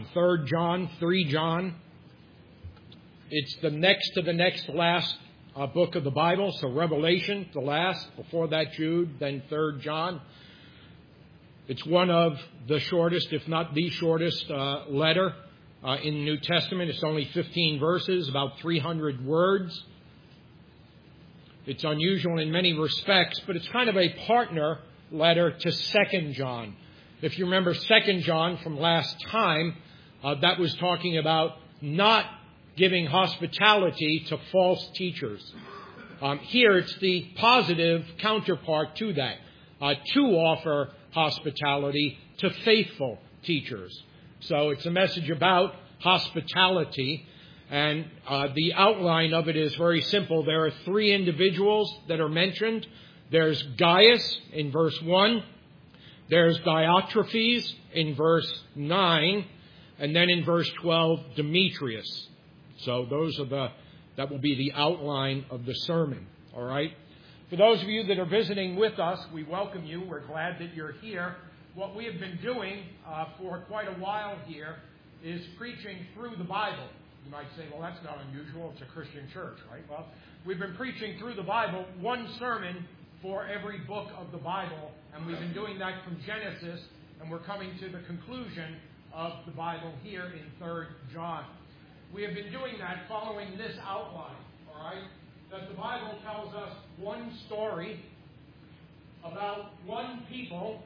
3 John, 3 John. It's the next to the last book of the Bible. So Revelation, the last. Before that, Jude, then 3 John. It's one of the shortest, if not the shortest, letter in the New Testament. It's only 15 verses, about 300 words. It's unusual in many respects, but it's kind of a partner letter to 2 John. If you remember 2 John from last time, that was talking about not giving hospitality to false teachers. Here it's the positive counterpart to that, to offer hospitality to faithful teachers. So it's a message about hospitality, and the outline of it is very simple. There are 3 individuals that are mentioned. There's Gaius in verse 1. There's Diotrephes in verse 9. And then in verse 12, Demetrius. So that will be the outline of the sermon. All right? For those of you that are visiting with us, we welcome you. We're glad that you're here. What we have been doing for quite a while here is preaching through the Bible. You might say, well, that's not unusual. It's a Christian church, right? Well, we've been preaching through the Bible, one sermon for every book of the Bible, and we've been doing that from Genesis, and we're coming to the conclusion of the Bible here in 3 John. We have been doing that following this outline, all right, that the Bible tells us one story about one people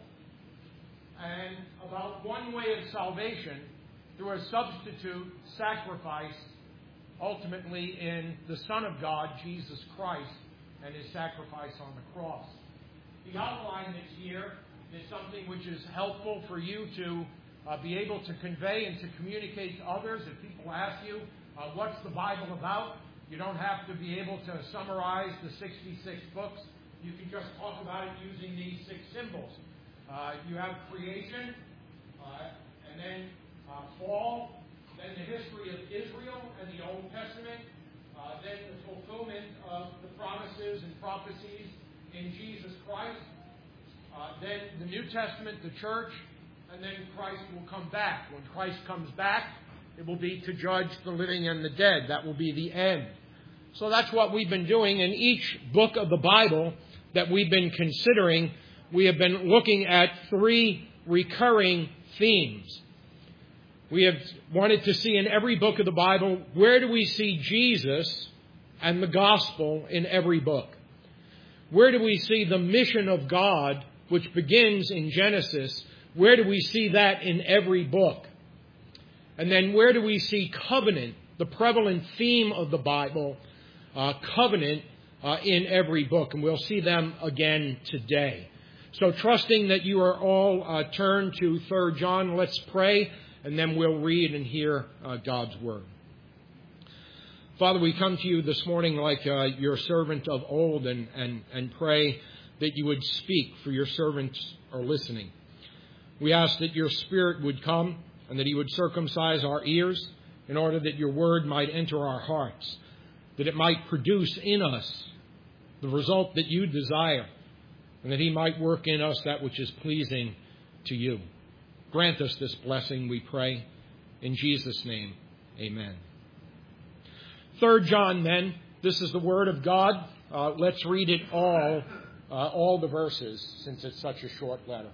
and about one way of salvation through a substitute sacrifice, ultimately in the Son of God, Jesus Christ, and His sacrifice on the cross. The outline that's here is something which is helpful for you to be able to convey and to communicate to others. If people ask you, what's the Bible about? You don't have to be able to summarize the 66 books. You can just talk about it using these 6 symbols. You have creation, and then fall, then the history of Israel and the Old Testament, then the fulfillment of the promises and prophecies in Jesus Christ, then the New Testament, the church, and then Christ will come back. When Christ comes back, it will be to judge the living and the dead. That will be the end. So that's what we've been doing. In each book of the Bible that we've been considering, we have been looking at 3 recurring themes. We have wanted to see in every book of the Bible, where do we see Jesus and the gospel in every book? Where do we see the mission of God, which begins in Genesis? Where do we see that in every book? And then where do we see covenant, the prevalent theme of the Bible, covenant in every book? And we'll see them again today. So trusting that you are all turned to 3 John, let's pray, and then we'll read and hear God's Word. Father, we come to you this morning like your servant of old and pray that you would speak, for your servants are listening. We ask that your Spirit would come and that He would circumcise our ears in order that your Word might enter our hearts, that it might produce in us the result that you desire, and that He might work in us that which is pleasing to you. Grant us this blessing, we pray. In Jesus' name, amen. 3 John, then. This is the Word of God. Let's read it all the verses, since it's such a short letter.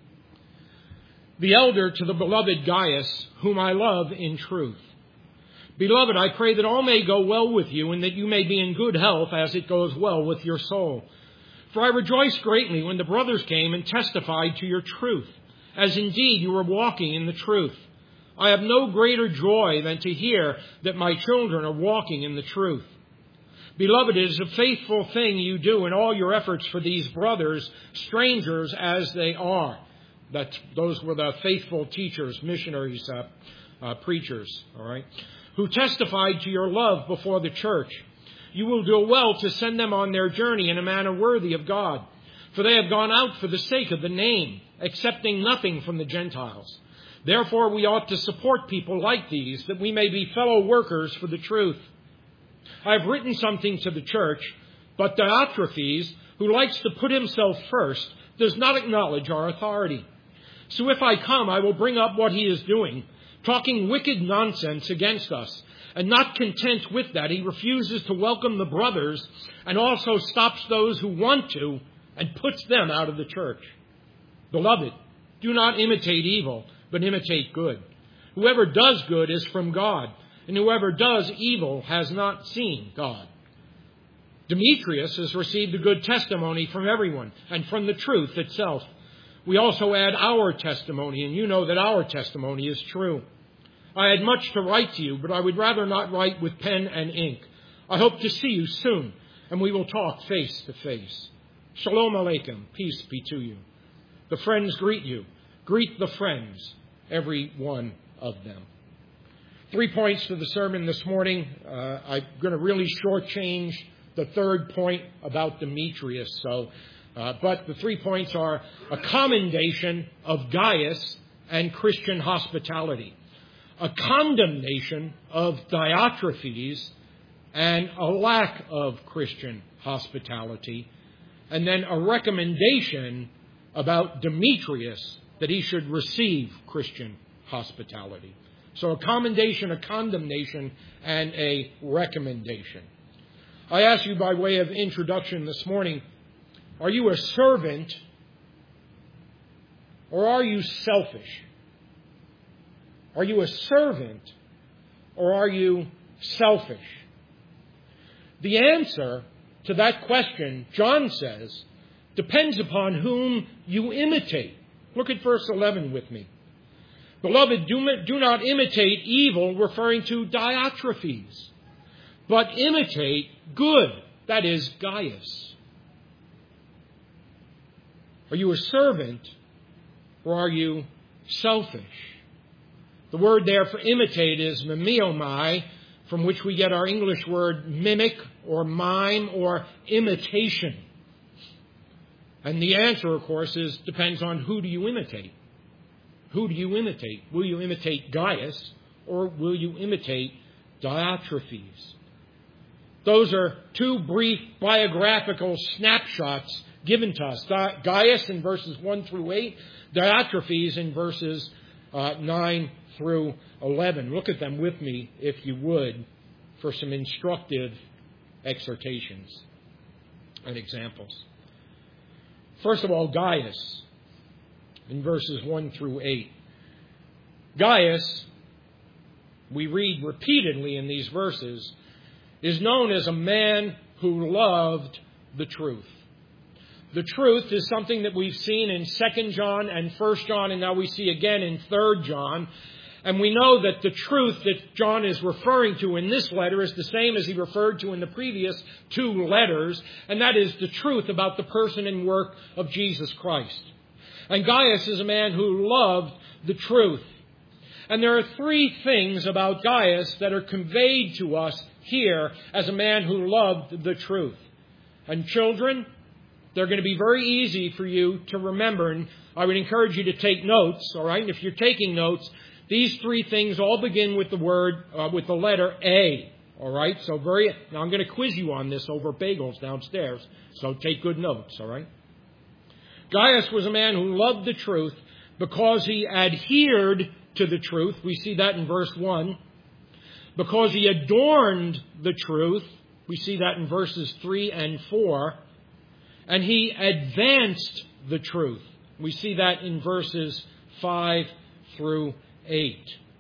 The elder to the beloved Gaius, whom I love in truth. Beloved, I pray that all may go well with you, and that you may be in good health as it goes well with your soul. For I rejoiced greatly when the brothers came and testified to your truth, as indeed you were walking in the truth. I have no greater joy than to hear that my children are walking in the truth. Beloved, it is a faithful thing you do in all your efforts for these brothers, strangers as they are. Those were the faithful teachers, missionaries, preachers, all right, who testified to your love before the church. You will do well to send them on their journey in a manner worthy of God, for they have gone out for the sake of the name, accepting nothing from the Gentiles. Therefore, we ought to support people like these, that we may be fellow workers for the truth. I have written something to the church, but Diotrephes, who likes to put himself first, does not acknowledge our authority. So if I come, I will bring up what he is doing, talking wicked nonsense against us. And not content with that, he refuses to welcome the brothers and also stops those who want to and puts them out of the church. Beloved, do not imitate evil, but imitate good. Whoever does good is from God, and whoever does evil has not seen God. Demetrius has received a good testimony from everyone and from the truth itself. We also add our testimony, and you know that our testimony is true. I had much to write to you, but I would rather not write with pen and ink. I hope to see you soon, and we will talk face to face. Shalom Aleichem, peace be to you. The friends greet you. Greet the friends, every one of them. 3 points to the sermon this morning. I'm going to really shortchange the third point about Demetrius. But the 3 points are a commendation of Gaius and Christian hospitality, a condemnation of Diotrephes and a lack of Christian hospitality, and then a recommendation about Demetrius that he should receive Christian hospitality. So a commendation, a condemnation, and a recommendation. I ask you by way of introduction this morning, are you a servant or are you selfish? Are you a servant or are you selfish? The answer to that question, John says, depends upon whom you imitate. Look at verse 11 with me. Beloved, do not imitate evil, referring to Diotrephes, but imitate good, that is, Gaius. Are you a servant or are you selfish? The word there for imitate is mimiomai, from which we get our English word mimic or mime or imitation. And the answer, of course, depends on who do you imitate. Who do you imitate? Will you imitate Gaius or will you imitate Diotrephes? Those are two brief biographical snapshots given to us. Gaius in verses 1 through 8, Diotrephes in verses 9 through 11. Look at them with me, if you would, for some instructive exhortations and examples. First of all, Gaius in verses 1 through 8. Gaius, we read repeatedly in these verses, is known as a man who loved the truth. The truth is something that we've seen in 2 John and 1 John, and now we see again in 3 John. And we know that the truth that John is referring to in this letter is the same as he referred to in the previous 2 letters, and that is the truth about the person and work of Jesus Christ. And Gaius is a man who loved the truth. And there are 3 things about Gaius that are conveyed to us here as a man who loved the truth. And children, they're going to be very easy for you to remember, and I would encourage you to take notes, all right? And if you're taking notes, these 3 things all begin with with the letter A, all right? Now I'm going to quiz you on this over bagels downstairs, so take good notes, all right? Gaius was a man who loved the truth because he adhered to the truth. We see that in verse 1. Because he adorned the truth. We see that in verses 3 and 4. And he advanced the truth. We see that in verses 5 through 8.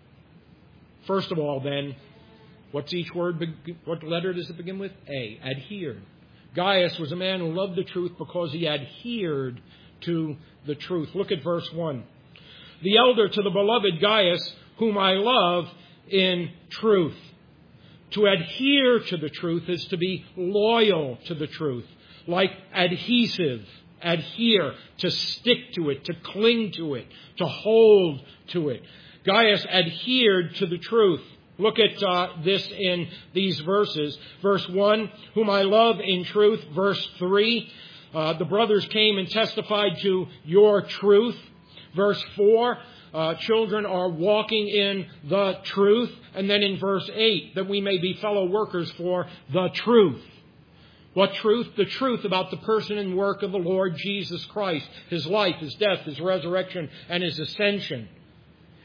First of all, then, what's each word? What letter does it begin with? A. Adhered. Gaius was a man who loved the truth because he adhered to the truth. Look at verse 1. The elder to the beloved Gaius, whom I love in truth. To adhere to the truth is to be loyal to the truth. Like adhesive, adhere, to stick to it, to cling to it, to hold to it. Gaius adhered to the truth. Look at this in these verses. Verse 1, whom I love in truth. Verse 3, the brothers came and testified to your truth. Verse 4, children are walking in the truth. And then in verse 8, that we may be fellow workers for the truth. What truth? The truth about the person and work of the Lord Jesus Christ, His life, His death, His resurrection, and His ascension.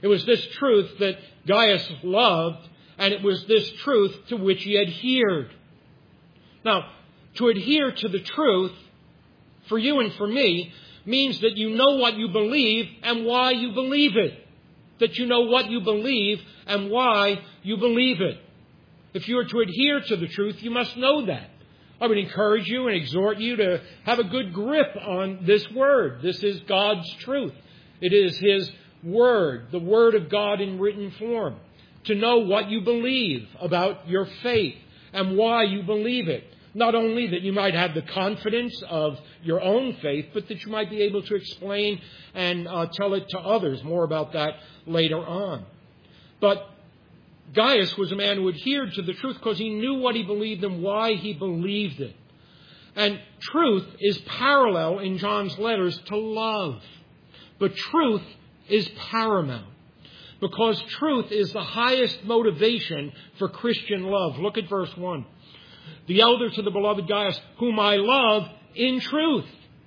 It was this truth that Gaius loved, and it was this truth to which he adhered. Now, to adhere to the truth, for you and for me, means that you know what you believe and why you believe it. That you know what you believe and why you believe it. If you are to adhere to the truth, you must know that. I would encourage you and exhort you to have a good grip on this word. This is God's truth. It is His word, the word of God in written form. To know what you believe about your faith and why you believe it. Not only that you might have the confidence of your own faith, but that you might be able to explain and tell it to others. More about that later on. But Gaius was a man who adhered to the truth because he knew what he believed and why he believed it. And truth is parallel in John's letters to love. But truth is paramount. Because truth is the highest motivation for Christian love. Look at verse 1. The elder to the beloved Gaius, whom I love in truth.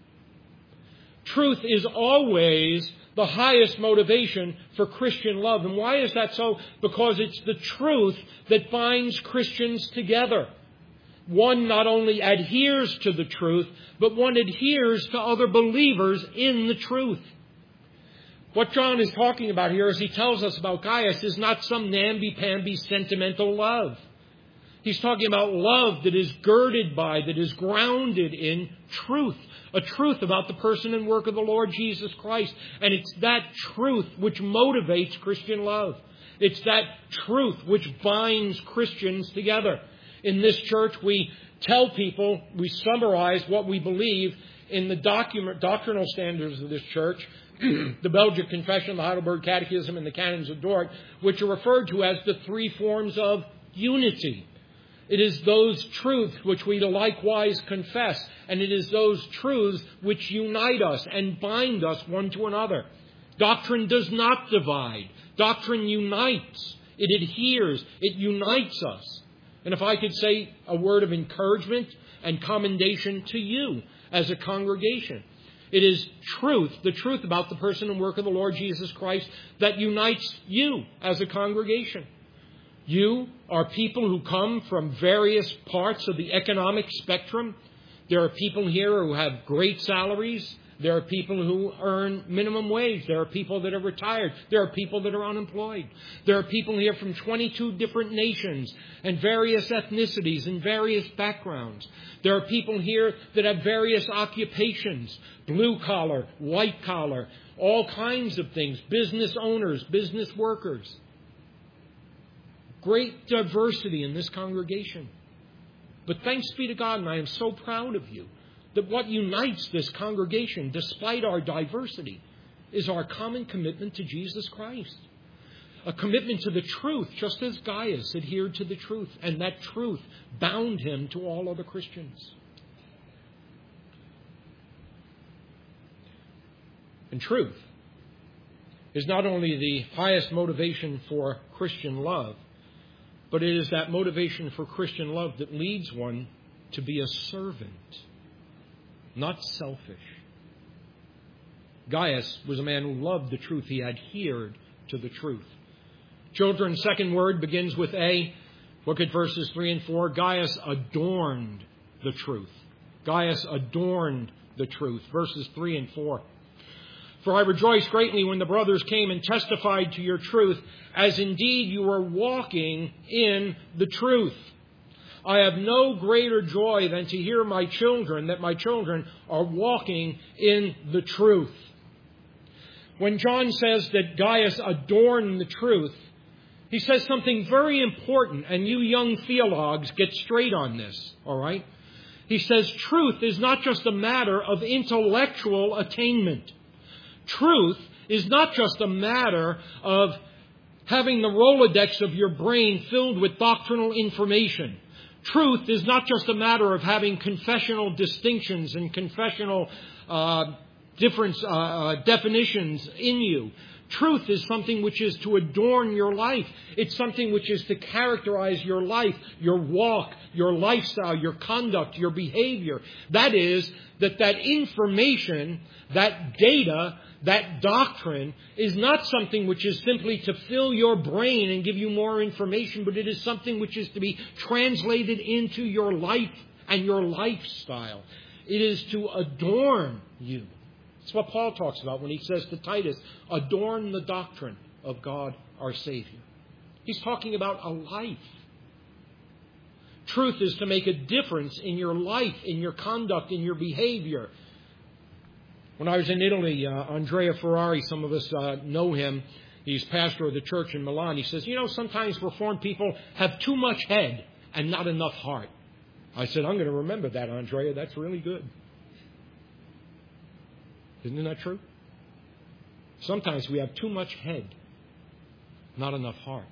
Truth is always the highest motivation for Christian love. And why is that so? Because it's the truth that binds Christians together. One not only adheres to the truth, but one adheres to other believers in the truth. What John is talking about here, as he tells us about Gaius, is not some namby-pamby sentimental love. He's talking about love that is girded by, that is grounded in truth. A truth about the person and work of the Lord Jesus Christ. And it's that truth which motivates Christian love. It's that truth which binds Christians together. In this church, we tell people, we summarize what we believe in the doctrinal standards of this church, the Belgic Confession, the Heidelberg Catechism, and the Canons of Dort, which are referred to as the three forms of unity. It is those truths which we likewise confess, and it is those truths which unite us and bind us one to another. Doctrine does not divide. Doctrine unites. It adheres. It unites us. And if I could say a word of encouragement and commendation to you as a congregation, it is truth, the truth about the person and work of the Lord Jesus Christ, that unites you as a congregation. You are people who come from various parts of the economic spectrum. There are people here who have great salaries. There are people who earn minimum wage. There are people that are retired. There are people that are unemployed. There are people here from 22 different nations and various ethnicities and various backgrounds. There are people here that have various occupations, blue collar, white collar, all kinds of things, business owners, business workers. Great diversity in this congregation. But thanks be to God, and I am so proud of you, that what unites this congregation, despite our diversity, is our common commitment to Jesus Christ. A commitment to the truth, just as Gaius adhered to the truth, and that truth bound him to all other Christians. And truth is not only the highest motivation for Christian love, but it is that motivation for Christian love that leads one to be a servant, not selfish. Gaius was a man who loved the truth. He adhered to the truth. Children's second word begins with A. Look at verses 3 and 4. Gaius adorned the truth. Gaius adorned the truth. Verses 3 and 4. For I rejoiced greatly when the brothers came and testified to your truth, as indeed you were walking in the truth. I have no greater joy than to hear that my children are walking in the truth. When John says that Gaius adorned the truth, he says something very important, and you young theologues get straight on this, all right? He says truth is not just a matter of intellectual attainment. Truth is not just a matter of having the Rolodex of your brain filled with doctrinal information. Truth is not just a matter of having confessional distinctions and confessional definitions in you. Truth is something which is to adorn your life. It's something which is to characterize your life, your walk, your lifestyle, your conduct, your behavior. That is, that information, that data, that doctrine is not something which is simply to fill your brain and give you more information, but it is something which is to be translated into your life and your lifestyle. It is to adorn you. That's what Paul talks about when he says to Titus, adorn the doctrine of God our Savior. He's talking about a life. Truth is to make a difference in your life, in your conduct, in your behavior. When I was in Italy, Andrea Ferrari, some of us know him. He's pastor of the church in Milan. He says, sometimes Reformed people have too much head and not enough heart. I said, I'm going to remember that, Andrea. That's really good. Isn't that true? Sometimes we have too much head, not enough heart.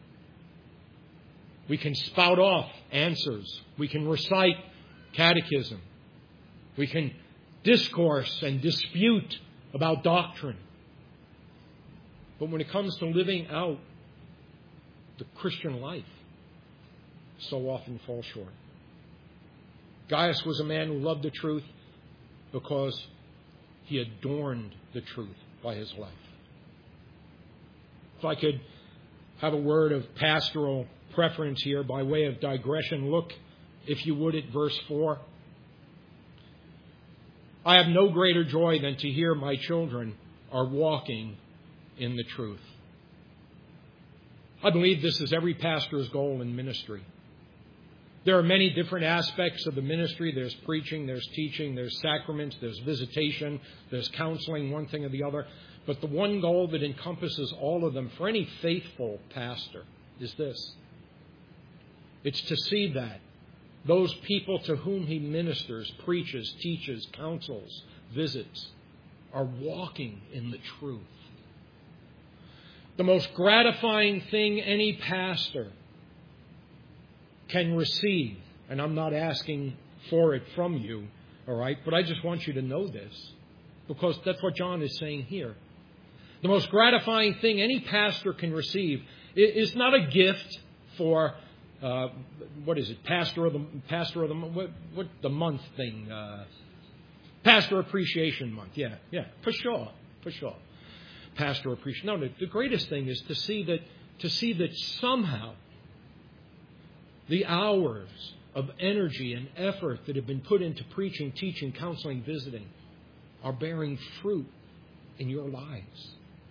We can spout off answers. We can recite catechism. We can discourse and dispute about doctrine. But when it comes to living out the Christian life, so often fall short. Gaius was a man who loved the truth because he adorned the truth by his life. If I could have a word of pastoral preference here by way of digression, look, if you would, at verse 4. I have no greater joy than to hear my children are walking in the truth. I believe this is every pastor's goal in ministry. There are many different aspects of the ministry. There's preaching, there's teaching, there's sacraments, there's visitation, there's counseling, one thing or the other. But the one goal that encompasses all of them for any faithful pastor is this. It's to see that those people to whom he ministers, preaches, teaches, counsels, visits, are walking in the truth. The most gratifying thing any pastor can receive, and I'm not asking for it from you, all right, but I just want you to know this, because that's what John is saying here. The most gratifying thing any pastor can receive is not a gift for what is it? Pastor of the what the month thing? Pastor Appreciation Month. Yeah, for sure. Pastor Appreciation. No, the greatest thing is to see that somehow the hours of energy and effort that have been put into preaching, teaching, counseling, visiting are bearing fruit in your lives.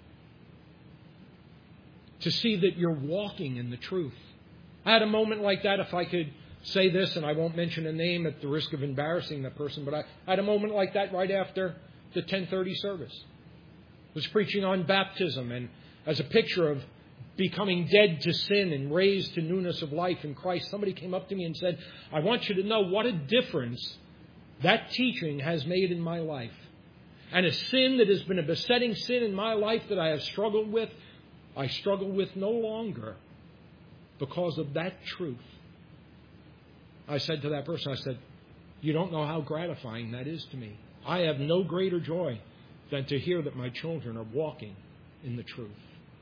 To see that you're walking in the truth. I had a moment like that, if I could say this, and I won't mention a name at the risk of embarrassing that person, but I had a moment like that right after the 10:30 service. I was preaching on baptism, and as a picture of becoming dead to sin and raised to newness of life in Christ, somebody came up to me and said, I want you to know what a difference that teaching has made in my life. And a sin that has been a besetting sin in my life that I have struggled with, I struggle with no longer because of that truth. I said to that person, I said, you don't know how gratifying that is to me. I have no greater joy than to hear that my children are walking in the truth.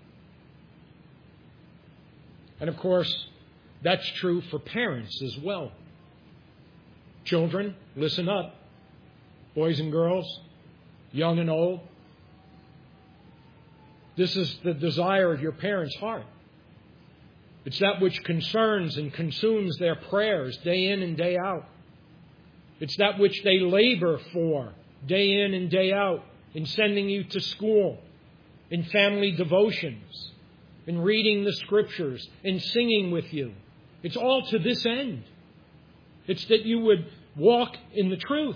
And of course, that's true for parents as well. Children, listen up. Boys and girls, young and old. This is the desire of your parents' heart. It's that which concerns and consumes their prayers day in and day out. It's that which they labor for day in and day out in sending you to school, in family devotions, in reading the Scriptures, in singing with you. It's all to this end. It's that you would walk in the truth.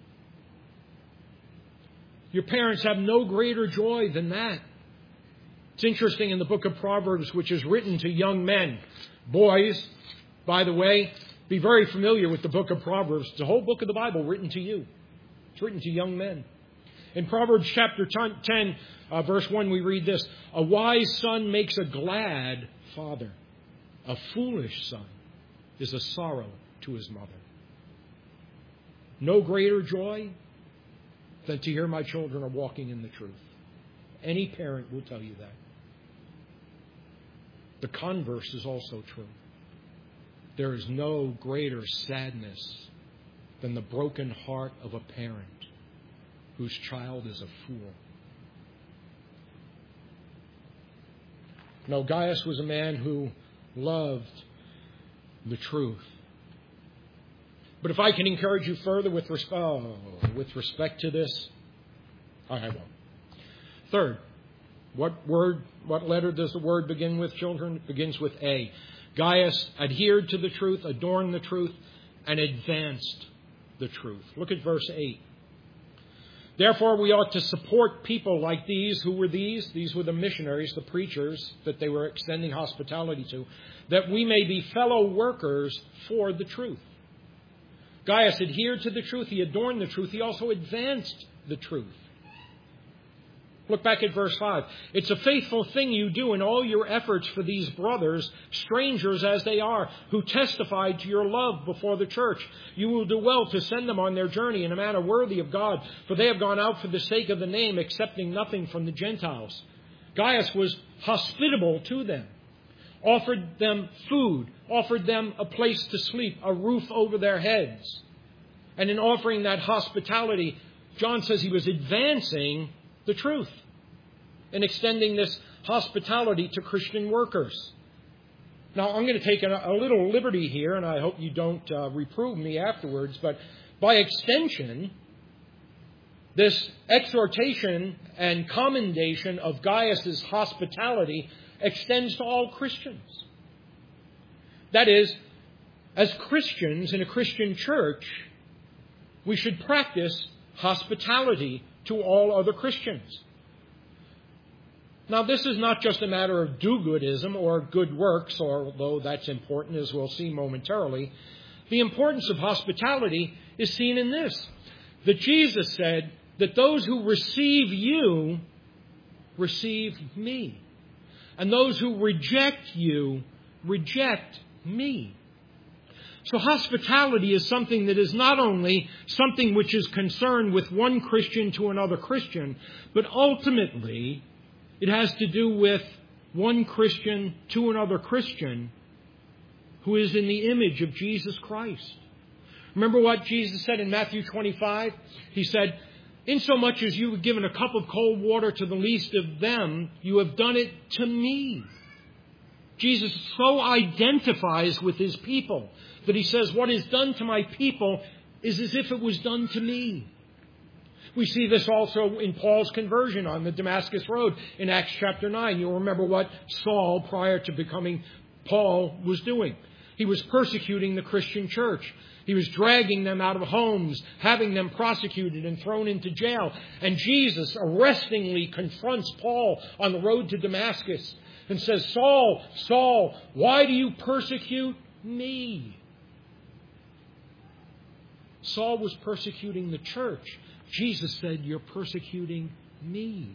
Your parents have no greater joy than that. It's interesting in the book of Proverbs, which is written to young men. Boys, by the way, be very familiar with the book of Proverbs. It's the whole book of the Bible written to you. It's written to young men. In Proverbs chapter 10, verse 1, we read this. A wise son makes a glad father. A foolish son is a sorrow to his mother. No greater joy than to hear my children are walking in the truth. Any parent will tell you that. The converse is also true. There is no greater sadness than the broken heart of a parent whose child is a fool No, Gaius was a man who loved the truth. But if I can encourage you further with respect to this, I won't. Third, what letter does the word begin with, children? It begins with A. Gaius adhered to the truth, adorned the truth, and advanced the truth. Look at verse 8. Therefore, we ought to support people like these. Who were these? These were the missionaries, the preachers that they were extending hospitality to, that we may be fellow workers for the truth. Gaius adhered to the truth. He adorned the truth. He also advanced the truth. Look back at verse 5. It's a faithful thing you do in all your efforts for these brothers, strangers as they are, who testified to your love before the church. You will do well to send them on their journey in a manner worthy of God, for they have gone out for the sake of the name, accepting nothing from the Gentiles. Gaius was hospitable to them, offered them food, offered them a place to sleep, a roof over their heads. And in offering that hospitality, John says he was advancing the truth and extending this hospitality to Christian workers. Now, I'm going to take a little liberty here, and I hope you don't reprove me afterwards, but by extension, this exhortation and commendation of Gaius' hospitality extends to all Christians. That is, as Christians in a Christian church, we should practice hospitality to all other Christians. Now, this is not just a matter of do-goodism or good works, although that's important, as we'll see momentarily. The importance of hospitality is seen in this, that Jesus said that those who receive you receive me, and those who reject you reject me. So hospitality is something that is not only something which is concerned with one Christian to another Christian, but ultimately it has to do with one Christian to another Christian who is in the image of Jesus Christ. Remember what Jesus said in Matthew 25? He said, "Insomuch as you have given a cup of cold water to the least of them, you have done it to me." Jesus so identifies with his people that he says, what is done to my people is as if it was done to me. We see this also in Paul's conversion on the Damascus Road in Acts chapter 9. You'll remember what Saul, prior to becoming Paul, was doing. He was persecuting the Christian church. He was dragging them out of homes, having them prosecuted and thrown into jail. And Jesus arrestingly confronts Paul on the road to Damascus and says, "Saul, Saul, why do you persecute me?" Saul was persecuting the church. Jesus said, "You're persecuting me."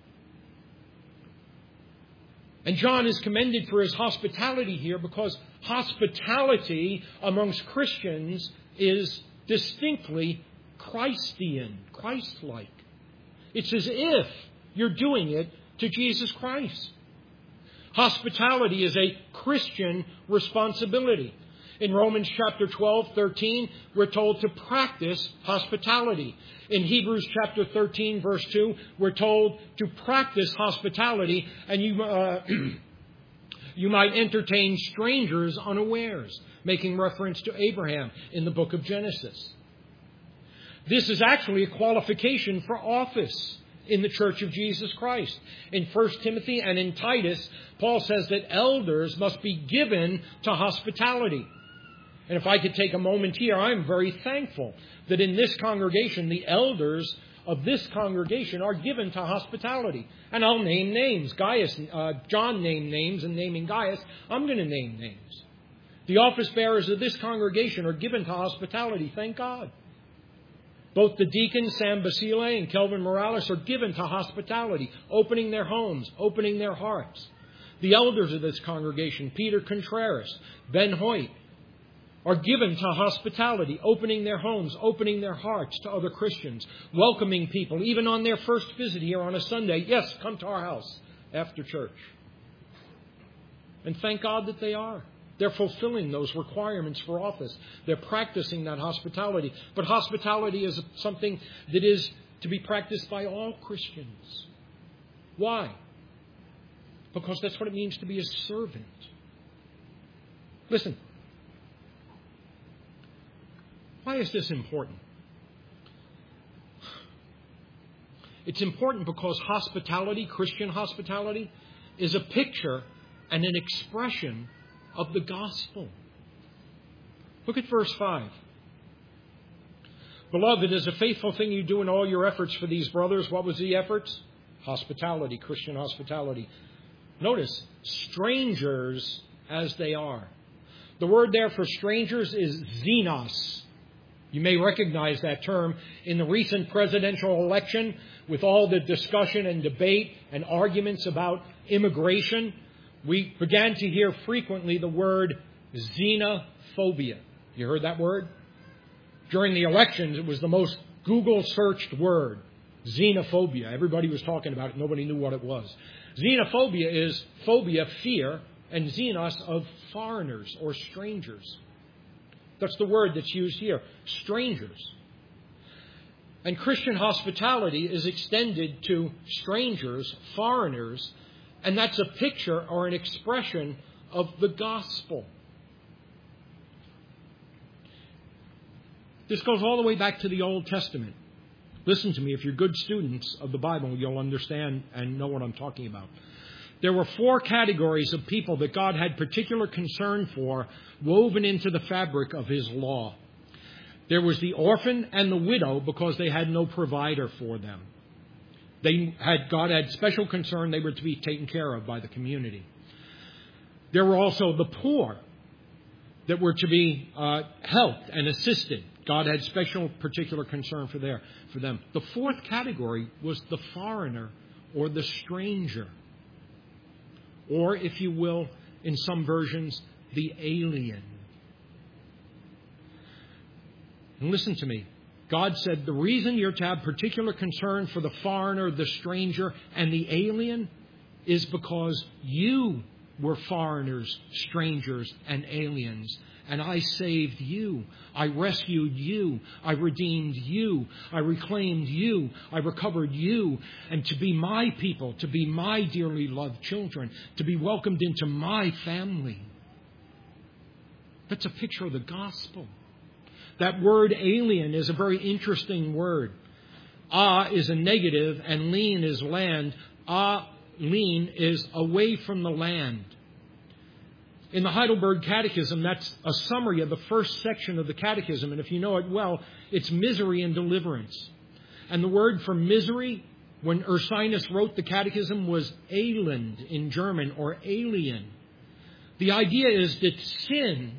And John is commended for his hospitality here because hospitality amongst Christians is distinctly Christian, Christ-like. It's as if you're doing it to Jesus Christ. Hospitality is a Christian responsibility. In Romans chapter 12:13, we're told to practice hospitality. In Hebrews chapter 13, verse 2, we're told to practice hospitality, and you might entertain strangers unawares, making reference to Abraham in the book of Genesis. This is actually a qualification for office in the Church of Jesus Christ. In 1 Timothy and in Titus, Paul says that elders must be given to hospitality. And if I could take a moment here, I'm very thankful that in this congregation, the elders of this congregation are given to hospitality. And I'll name names. John named names, and naming Gaius, I'm going to name names. The office bearers of this congregation are given to hospitality, thank God. Both the deacons, Sam Basile and Kelvin Morales, are given to hospitality, opening their homes, opening their hearts. The elders of this congregation, Peter Contreras, Ben Hoyt, are given to hospitality, opening their homes, opening their hearts to other Christians, welcoming people, even on their first visit here on a Sunday. Yes, come to our house after church. And thank God that they are. They're fulfilling those requirements for office. They're practicing that hospitality. But hospitality is something that is to be practiced by all Christians. Why? Because that's what it means to be a servant. Listen. Why is this important? It's important because hospitality, Christian hospitality, is a picture and an expression of the gospel. Look at verse 5. Beloved, it is a faithful thing you do in all your efforts for these brothers. What was the efforts? Hospitality, Christian hospitality. Notice, strangers as they are. The word there for strangers is xenos. You may recognize that term. In the recent presidential election, with all the discussion and debate and arguments about immigration, we began to hear frequently the word xenophobia. You heard that word? During the elections, it was the most Google-searched word, xenophobia. Everybody was talking about it. Nobody knew what it was. Xenophobia is phobia, fear, and xenos of foreigners or strangers. That's the word that's used here, strangers. And Christian hospitality is extended to strangers, foreigners, and that's a picture or an expression of the gospel. This goes all the way back to the Old Testament. Listen to me, if you're good students of the Bible, you'll understand and know what I'm talking about. There were 4 categories of people that God had particular concern for, woven into the fabric of His law. There was the orphan and the widow because they had no provider for them. God had special concern they were to be taken care of by the community. There were also the poor that were to be helped and assisted. God had special particular concern for them. The 4th category was the foreigner or the stranger. Or, if you will, in some versions, the alien. And listen to me. God said the reason you're to have particular concern for the foreigner, the stranger, and the alien is because you were foreigners, strangers, and aliens. And I saved you. I rescued you. I redeemed you. I reclaimed you. I recovered you. And to be my people, to be my dearly loved children, to be welcomed into my family. That's a picture of the gospel. That word alien is a very interesting word. Is a negative and lien is land. Lien is away from the land. In the Heidelberg Catechism, that's a summary of the first section of the Catechism. And if you know it well, it's misery and deliverance. And the word for misery, when Ursinus wrote the Catechism, was Elend in German, or alien. The idea is that sin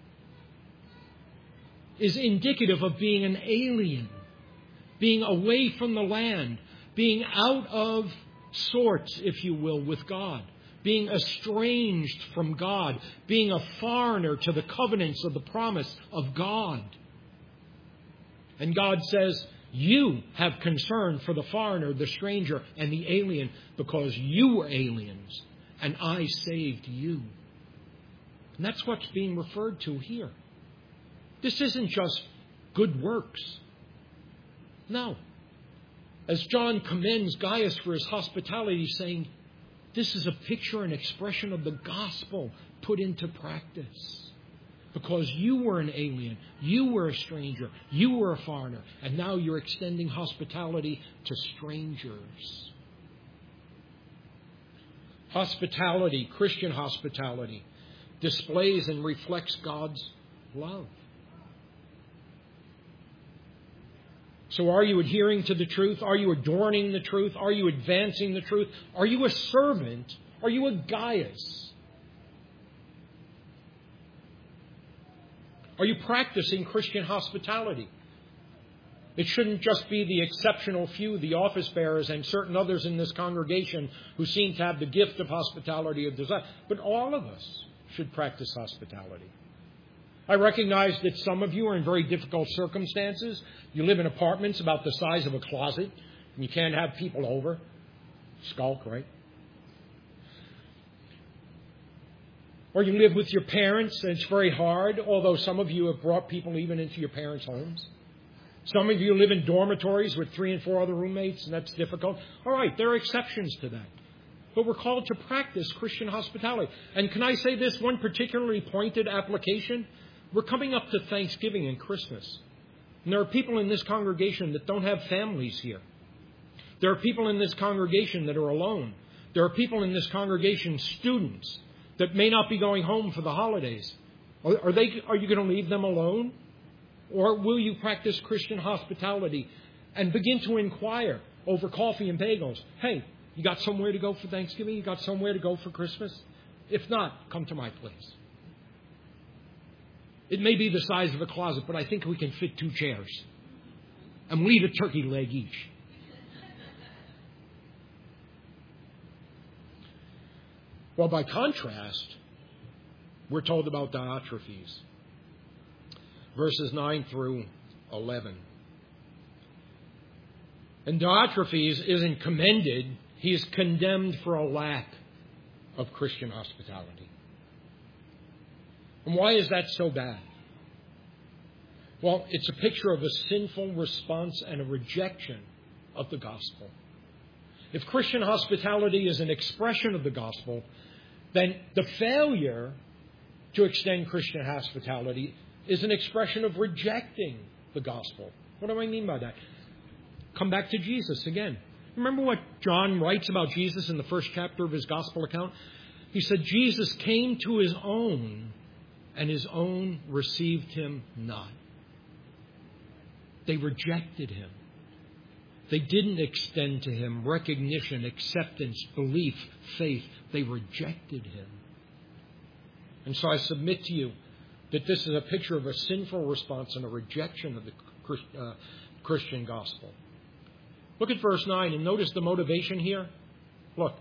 is indicative of being an alien, being away from the land, being out of sorts, if you will, with God. Being estranged from God, being a foreigner to the covenants of the promise of God. And God says, you have concern for the foreigner, the stranger, and the alien because you were aliens, and I saved you. And that's what's being referred to here. This isn't just good works. No. As John commends Gaius for his hospitality, saying, this is a picture and expression of the gospel put into practice. Because you were an alien, you were a stranger, you were a foreigner, and now you're extending hospitality to strangers. Hospitality, Christian hospitality, displays and reflects God's love. So are you adhering to the truth? Are you adorning the truth? Are you advancing the truth? Are you a servant? Are you a Gaius? Are you practicing Christian hospitality? It shouldn't just be the exceptional few, the office bearers and certain others in this congregation who seem to have the gift of hospitality of desire, but all of us should practice hospitality. I recognize that some of you are in very difficult circumstances. You live in apartments about the size of a closet, and you can't have people over. Skulk, right? Or you live with your parents, and it's very hard, although some of you have brought people even into your parents' homes. Some of you live in dormitories with 3 and 4 other roommates, and that's difficult. All right, there are exceptions to that. but we're called to practice Christian hospitality. And can I say this, one particularly pointed application? We're coming up to Thanksgiving and Christmas. And there are people in this congregation that don't have families here. There are people in this congregation that are alone. There are people in this congregation, students, that may not be going home for the holidays. Are you going to leave them alone? Or will you practice Christian hospitality and begin to inquire over coffee and bagels? Hey, you got somewhere to go for Thanksgiving? You got somewhere to go for Christmas? If not, come to my place. It may be the size of a closet, but I think we can fit 2 chairs. And we eat a turkey leg each. Well, by contrast, we're told about Diotrephes. Verses 9 through 11. And Diotrephes isn't commended. He is condemned for a lack of Christian hospitality. And why is that so bad? Well, it's a picture of a sinful response and a rejection of the gospel. If Christian hospitality is an expression of the gospel, then the failure to extend Christian hospitality is an expression of rejecting the gospel. What do I mean by that? Come back to Jesus again. Remember what John writes about Jesus in the first chapter of his gospel account? He said, Jesus came to his own, and his own received him not. They rejected him. They didn't extend to him recognition, acceptance, belief, faith. They rejected him. And so I submit to you that this is a picture of a sinful response and a rejection of the Christian gospel. Look at verse 9 and notice the motivation here. Look.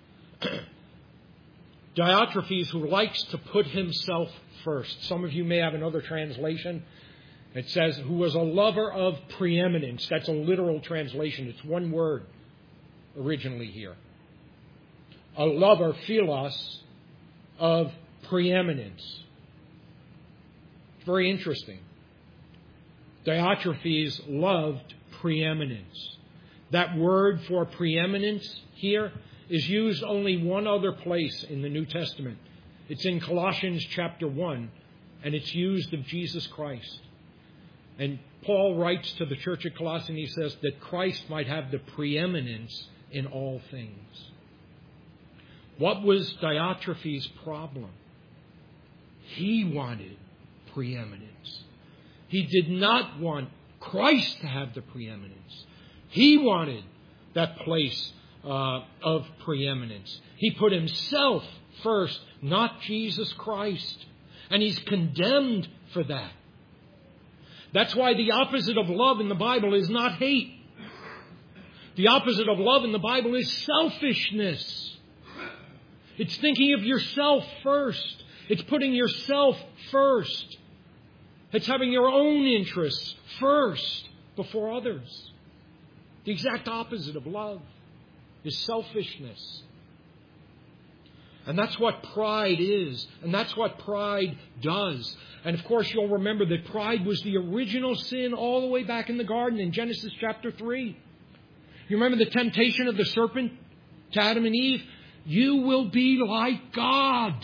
Diotrephes, who likes to put himself first. Some of you may have another translation. It says, who was a lover of preeminence. That's a literal translation. It's one word originally here. A lover, philos, of preeminence. It's very interesting. Diotrephes loved preeminence. That word for preeminence here is used only one other place in the New Testament. It's in Colossians chapter 1, and it's used of Jesus Christ. And Paul writes to the church at Colossae, and he says that Christ might have the preeminence in all things. What was Diotrephes' problem? He wanted preeminence. He did not want Christ to have the preeminence. He wanted that place of preeminence. He put himself first, not Jesus Christ. And he's condemned for that. That's why the opposite of love in the Bible is not hate. The opposite of love in the Bible is selfishness. It's thinking of yourself first. It's putting yourself first. It's having your own interests first before others. The exact opposite of love is selfishness. And that's what pride is. And that's what pride does. And of course, you'll remember that pride was the original sin all the way back in the garden in Genesis chapter 3. You remember the temptation of the serpent to Adam and Eve? You will be like God.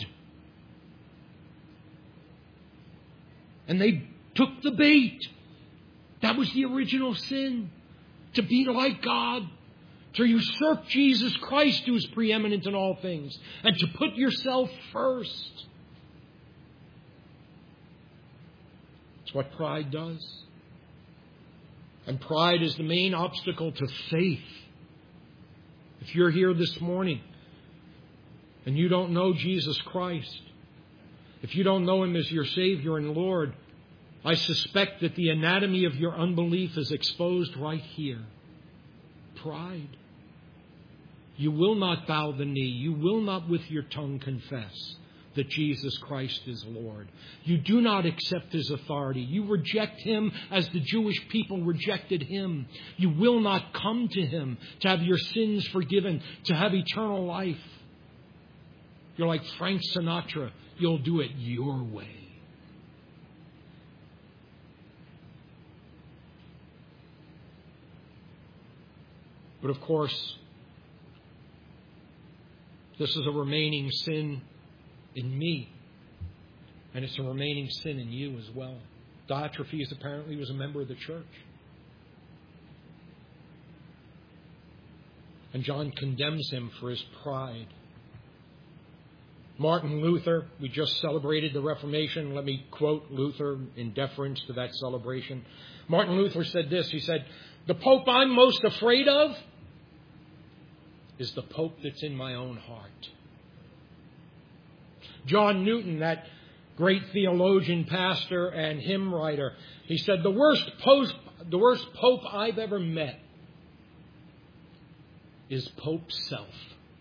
And they took the bait. That was the original sin. To be like God. To usurp Jesus Christ, who is preeminent in all things. And to put yourself first. It's what pride does. And pride is the main obstacle to faith. If you're here this morning and you don't know Jesus Christ, if you don't know Him as your Savior and Lord, I suspect that the anatomy of your unbelief is exposed right here. Pride. You will not bow the knee. You will not with your tongue confess that Jesus Christ is Lord. You do not accept His authority. You reject Him as the Jewish people rejected Him. You will not come to Him to have your sins forgiven, to have eternal life. You're like Frank Sinatra. You'll do it your way. But of course, This is a remaining sin in me. And it's a remaining sin in you as well. Diotrephes apparently was a member of the church. And John condemns him for his pride. Martin Luther, we just celebrated the Reformation. Let me quote Luther in deference to that celebration. Martin Luther said this. He said, "The Pope I'm most afraid of is the Pope that's in my own heart." John Newton, that great theologian, pastor, and hymn writer, he said, the worst Pope I've ever met is Pope Self.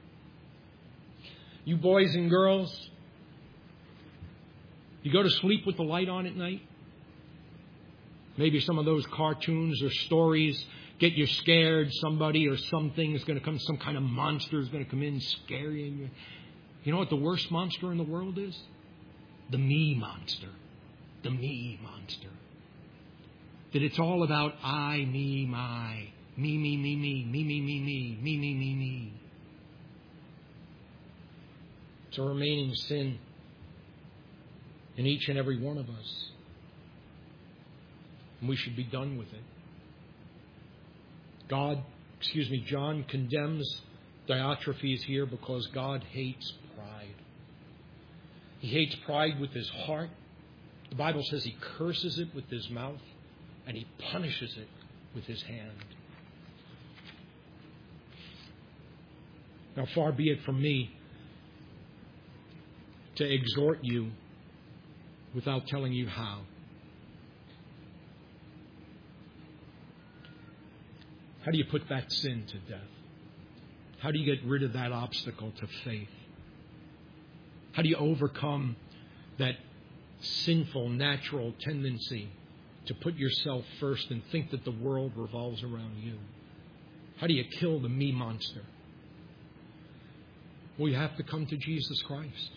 You boys and girls, you go to sleep with the light on at night? Maybe some of those cartoons or stories get you scared. Somebody or something is going to come, some kind of monster is going to come in and scare you. You know what the worst monster in the world is? The me monster. The me monster. That it's all about I, me, my. Me, me, me, me. Me, me, me, me. Me, me, me, me. It's a remaining sin in each and every one of us. And we should be done with it. John condemns Diotrephes here because God hates pride. He hates pride with his heart. The Bible says he curses it with his mouth and he punishes it with his hand. Now, far be it from me to exhort you without telling you how. How do you put that sin to death? How do you get rid of that obstacle to faith? How do you overcome that sinful, natural tendency to put yourself first and think that the world revolves around you? How do you kill the me monster? Well, you have to come to Jesus Christ,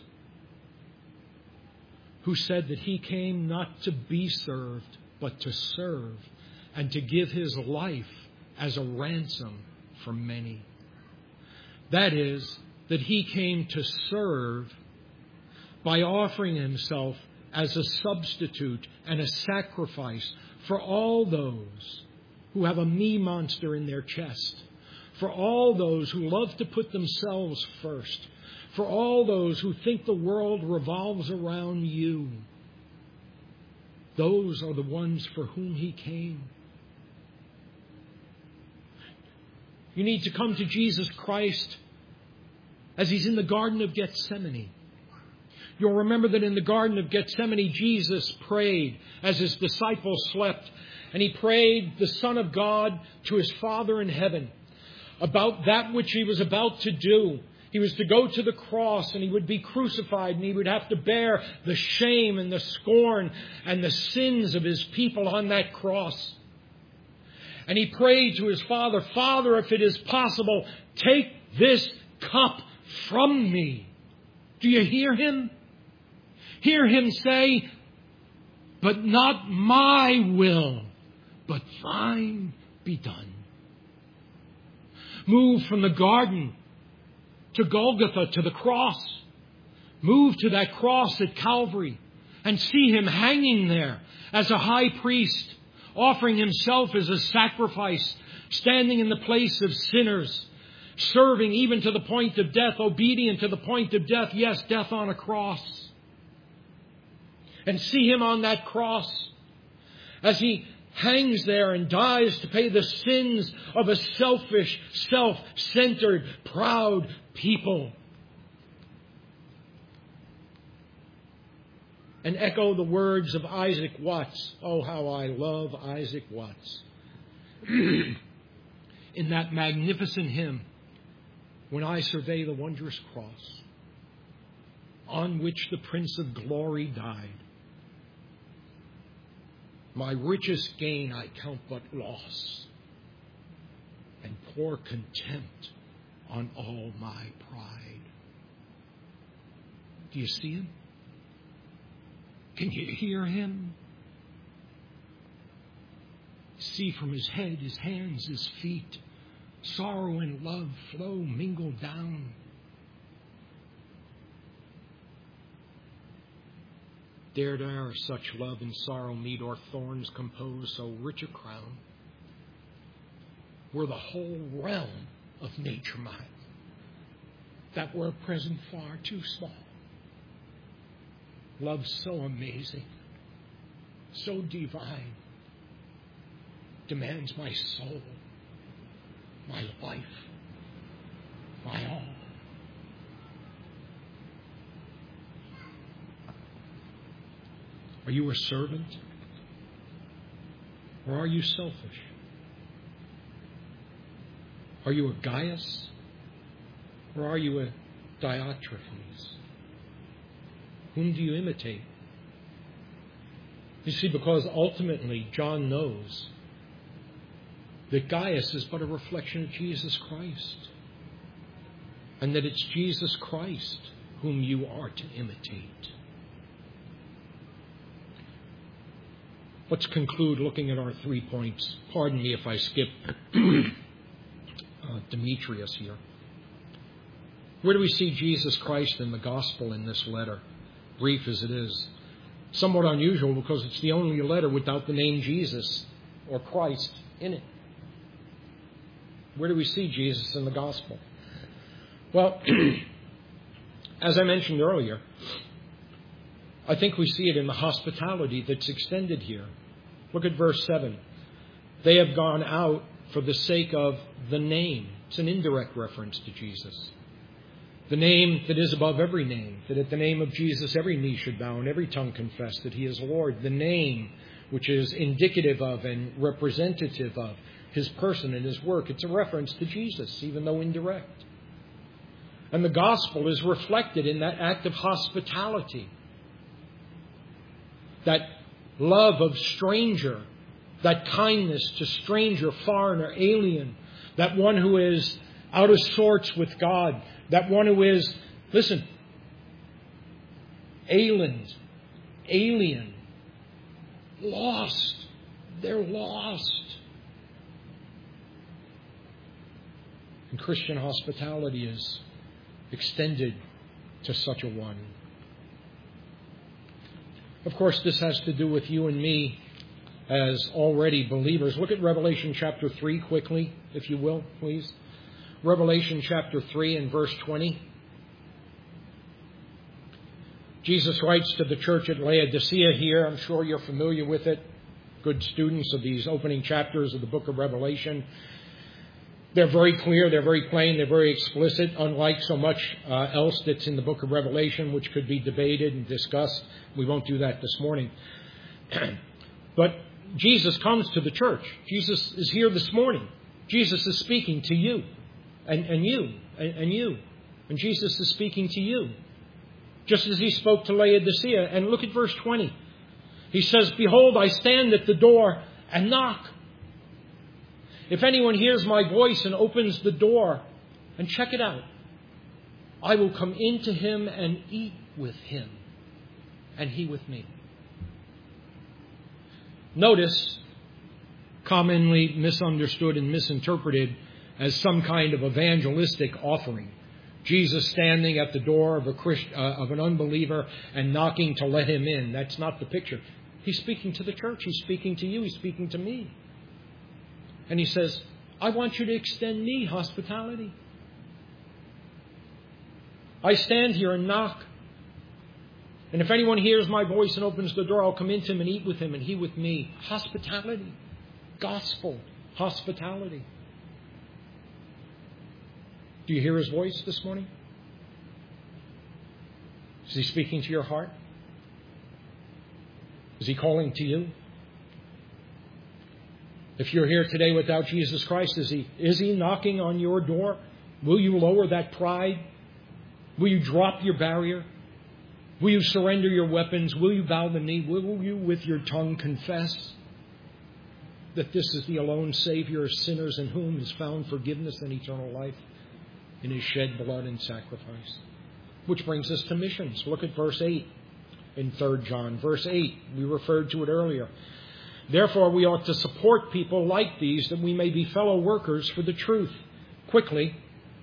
who said that he came not to be served, but to serve and to give his life as a ransom for many. That is, that he came to serve by offering himself as a substitute and a sacrifice for all those who have a me monster in their chest, for all those who love to put themselves first, for all those who think the world revolves around you. Those are the ones for whom he came. You need to come to Jesus Christ as he's in the Garden of Gethsemane. You'll remember that in the Garden of Gethsemane, Jesus prayed as his disciples slept. And he prayed the Son of God to his Father in heaven about that which he was about to do. He was to go to the cross and he would be crucified and he would have to bear the shame and the scorn and the sins of his people on that cross. And he prayed to his Father, "Father, if it is possible, take this cup from me." Do you hear him? Hear him say, "But not my will, but thine be done." Move from the garden to Golgotha, to the cross. Move to that cross at Calvary and see him hanging there as a high priest, offering himself as a sacrifice, standing in the place of sinners, serving even to the point of death, obedient to the point of death, yes, death on a cross. And see him on that cross as he hangs there and dies to pay the sins of a selfish, self-centered, proud people. And echo the words of Isaac Watts. Oh, how I love Isaac Watts. In that magnificent hymn, "When I survey the wondrous cross, on which the Prince of Glory died, my richest gain I count but loss, and pour contempt on all my pride." Do you see him? Can you hear him? See from his head, his hands, his feet, sorrow and love flow mingled down. Dare our such love and sorrow meet, or thorns compose so rich a crown, were the whole realm of nature mine, that were present far too small. Love so amazing, so divine, demands my soul, my life, my all. Are you a servant? Or are you selfish? Are you a Gaius? Or are you a Diotrephes? Whom do you imitate? You see, because ultimately John knows that Gaius is but a reflection of Jesus Christ, and that it's Jesus Christ whom you are to imitate. Let's conclude looking at our 3 points. Pardon me if I skip Demetrius here. Where do we see Jesus Christ in the gospel in this letter? Brief as it is. Somewhat unusual because it's the only letter without the name Jesus or Christ in it. Where do we see Jesus in the gospel? Well, as I mentioned earlier, I think we see it in the hospitality that's extended here. Look at verse 7. They have gone out for the sake of the name. It's an indirect reference to Jesus. The name that is above every name, that at the name of Jesus every knee should bow and every tongue confess that He is Lord. The name which is indicative of and representative of His person and His work. It's a reference to Jesus, even though indirect. And the gospel is reflected in that act of hospitality. That love of stranger, that kindness to stranger, foreigner, alien, that one who is out of sorts with God, that one who is, listen, alien, lost. They're lost. And Christian hospitality is extended to such a one. Of course, this has to do with you and me as already believers. Look at Revelation chapter 3 quickly, if you will, please. Revelation chapter 3 and verse 20. Jesus writes to the church at Laodicea here. I'm sure you're familiar with it. Good students of these opening chapters of the book of Revelation. They're very clear, they're very plain, they're very explicit, unlike so much else that's in the book of Revelation, which could be debated and discussed. We won't do that this morning. But Jesus comes to the church. Jesus is here this morning. Jesus is speaking to you and you and you. And Jesus is speaking to you, just as He spoke to Laodicea. And look at verse 20. He says, "Behold, I stand at the door and knock. If anyone hears my voice and opens the door," and check it out, "I will come into him and eat with him, and he with me." Notice, commonly misunderstood and misinterpreted as some kind of evangelistic offering. Jesus standing at the door of of an unbeliever and knocking to let him in. That's not the picture. He's speaking to the church. He's speaking to you. He's speaking to me. And He says, "I want you to extend me hospitality. I stand here and knock. And if anyone hears my voice and opens the door, I'll come into him and eat with him and he with me." Hospitality. Gospel. Hospitality. Do you hear His voice this morning? Is He speaking to your heart? Is He calling to you? If you're here today without Jesus Christ, is He knocking on your door? Will you lower that pride? Will you drop your barrier? Will you surrender your weapons? Will you bow the knee? Will you with your tongue confess that this is the alone Savior of sinners, in whom is found forgiveness and eternal life in His shed blood and sacrifice? Which brings us to missions. Look at verse 8 in 3 John. Verse 8, we referred to it earlier. "Therefore we ought to support people like these, that we may be fellow workers for the truth." Quickly,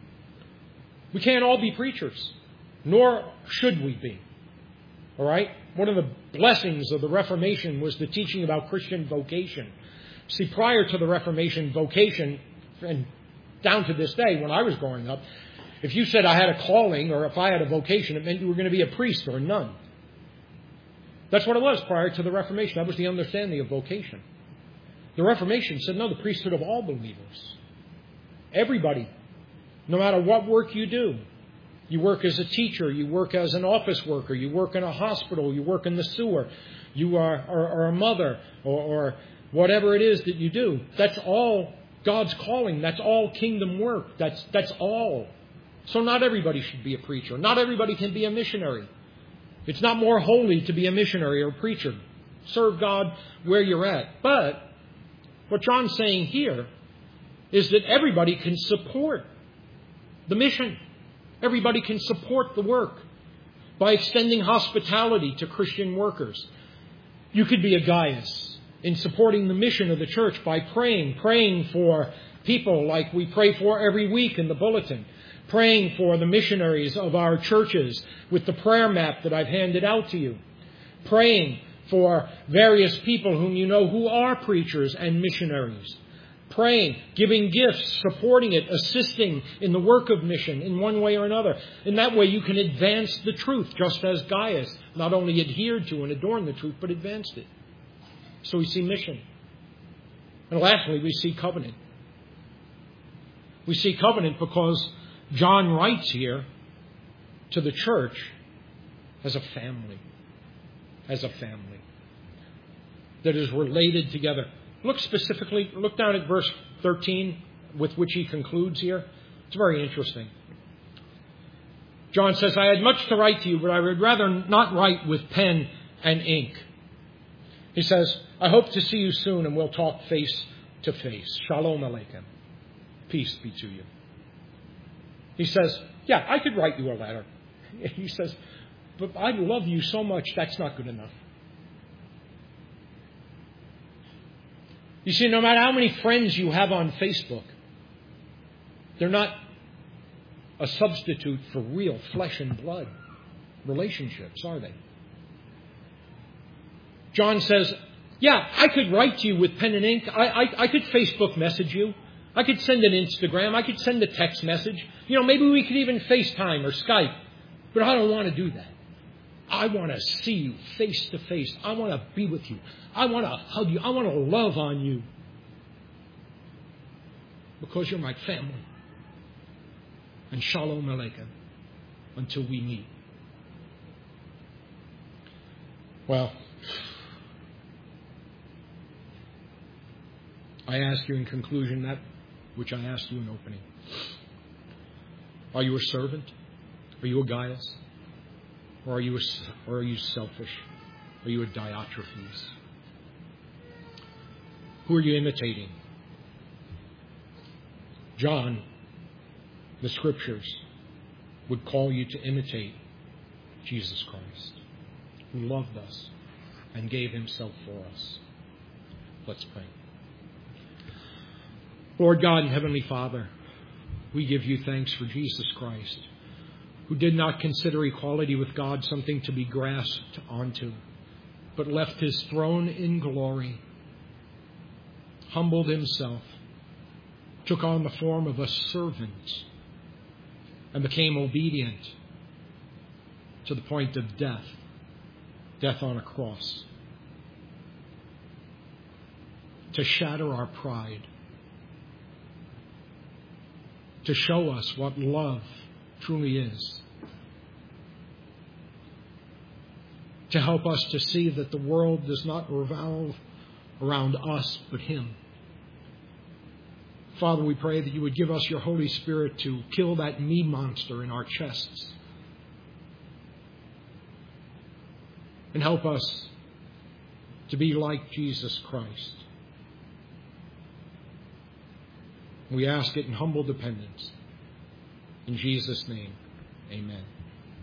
we can't all be preachers, nor should we be. All right? One of the blessings of the Reformation was the teaching about Christian vocation. See, prior to the Reformation, vocation, and down to this day when I was growing up, if you said I had a calling or if I had a vocation, it meant you were going to be a priest or a nun. That's what it was prior to the Reformation. That was the understanding of vocation. The Reformation said, no, the priesthood of all believers. Everybody. No matter what work you do. You work as a teacher. You work as an office worker. You work in a hospital. You work in the sewer. You are a mother or whatever it is that you do. That's all God's calling. That's all kingdom work. That's all. So not everybody should be a preacher. Not everybody can be a missionary. It's not more holy to be a missionary or a preacher. Serve God where you're at. But what John's saying here is that everybody can support the mission. Everybody can support the work by extending hospitality to Christian workers. You could be a Gaius in supporting the mission of the church by praying for people like we pray for every week in the bulletin. Praying for the missionaries of our churches with the prayer map that I've handed out to you. Praying for various people whom you know who are preachers and missionaries. Praying, giving gifts, supporting it, assisting in the work of mission in one way or another. In that way you can advance the truth, just as Gaius not only adhered to and adorned the truth, but advanced it. So we see mission. And lastly, we see covenant. We see covenant because John writes here to the church as a family. As a family that is related together. Look down at verse 13 with which he concludes here. It's very interesting. John says, I had much to write to you, but I would rather not write with pen and ink. He says, I hope to see you soon and we'll talk face to face. Shalom Aleichem. Peace be to you. He says, yeah, I could write you a letter. He says, but I love you so much, that's not good enough. You see, no matter how many friends you have on Facebook, they're not a substitute for real flesh and blood relationships, are they? John says, yeah, I could write to you with pen and ink. I could Facebook message you. I could send an Instagram. I could send a text message. Maybe we could even FaceTime or Skype. But I don't want to do that. I want to see you face to face. I want to be with you. I want to hug you. I want to love on you. Because you're my family. And Shalom Aleichem until we meet. Well, I ask you in conclusion that which I asked you in opening. Are you a servant? Are you a Gaius? Or are you selfish? Are you a Diotrephes? Who are you imitating? John, the Scriptures, would call you to imitate Jesus Christ, who loved us and gave himself for us. Let's pray. Lord God and Heavenly Father, we give you thanks for Jesus Christ, who did not consider equality with God something to be grasped onto, but left his throne in glory, humbled himself, took on the form of a servant, and became obedient to the point of death on a cross, to shatter our pride, to show us what love truly is, to help us to see that the world does not revolve around us but him. Father, we pray that you would give us your Holy Spirit to kill that me monster in our chests and help us to be like Jesus Christ. We ask it in humble dependence. In Jesus' name, amen.